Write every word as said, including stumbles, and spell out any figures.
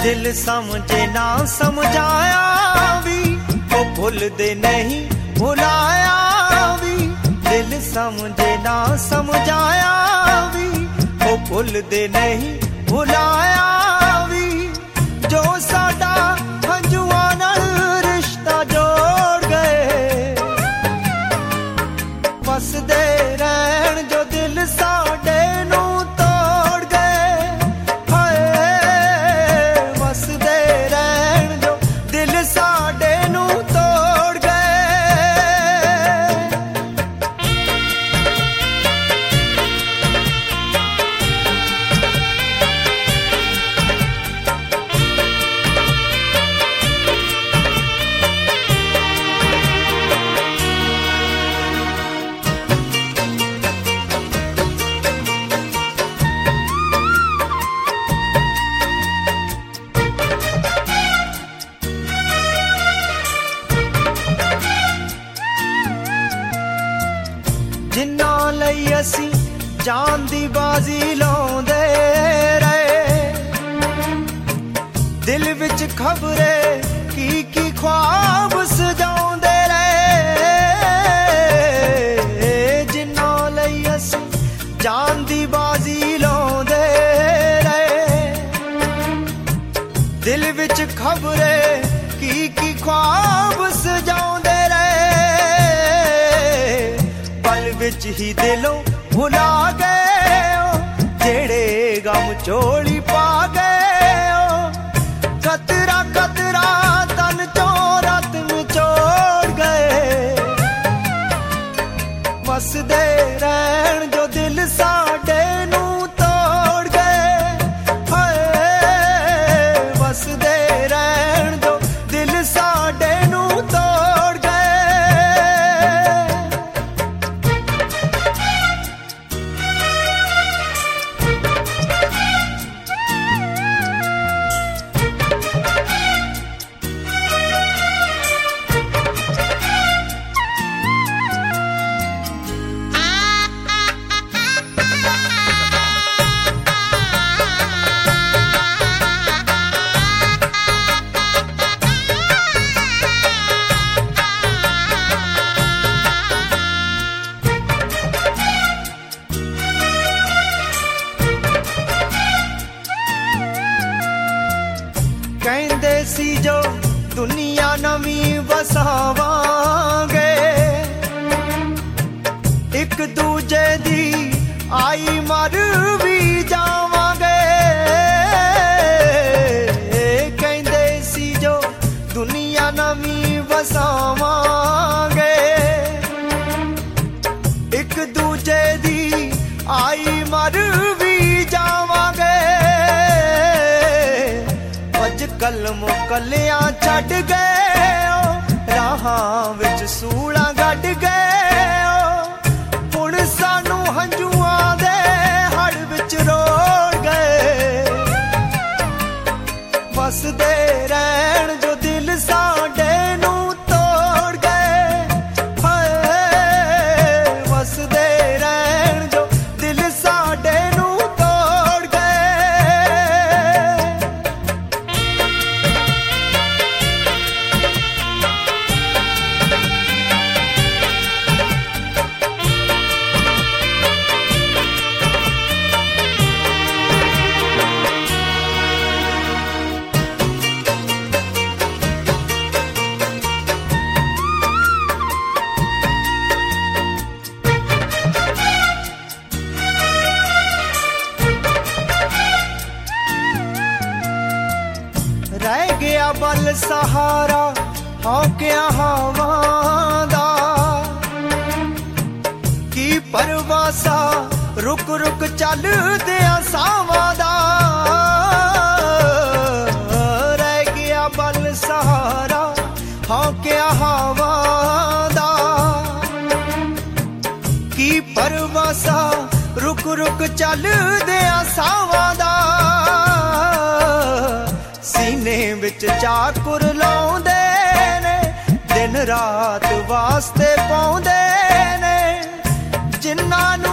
दिल समझे ना समझाया भी वो भूलदे नहीं भुलाया भी। दिल समझे ना समझाया भी वो भूलदे नहीं भुलाया भी। जो साडा हंजुआ नाल रिश्ता जोड़ गए वसदे रहन जो दिल साडे नू तोड़ गए। हाय वसदे रहन जो दिल साडे नू तोड़ गए। जिन्ना लई असी जान दी बाजी लाउंदे रहे दिल विच खबरे की की ख्वाब सजाउंदे रहे। जिन्ना लई असी जान दी बाजी लाउंदे रहे दिल विच खबरे की की ख्वाब सजाउंदे रहे। पल विच ही दिलों भुला गए हो जेड़े गम चोली पा गए हो। कतरा कतरा तन चोरत में छोड़ गए वसदे रहन जो दिल साडे नू तोड़ गए। हाय वसदे रहन जो दिल साडे नू तोड़ गए। कहंदे सी जो दुनिया नवी वसावांगे एक दूजे दी आई मर भी जावांगे। कहंदे सी जो दुनिया नवी वसावांगे एक दूजे दी आई मर भी जावांगे। कल मुकलियां छड़ गए हो राहां विच सूलां गड़ गए हो। हुण सानू हंजुआं दे हड़ विच रोड़ गए वसदे रहन जो दिल साडे नू तोड़ गए। हाय वसदे रहन जो दिल साडे नू तोड़ गए। रह गया बल सहारा हौकिया हवां दा की परवासा रुक रुक चल दिया सावां दा। रह गया बल सहारा हौकिया हवां दा की परवासा रुक रुक चल दिया सावां दा। सीने विच चाकुर लाउंदे ने दिन रात वास्ते पाउंदे ने जिन्हां नू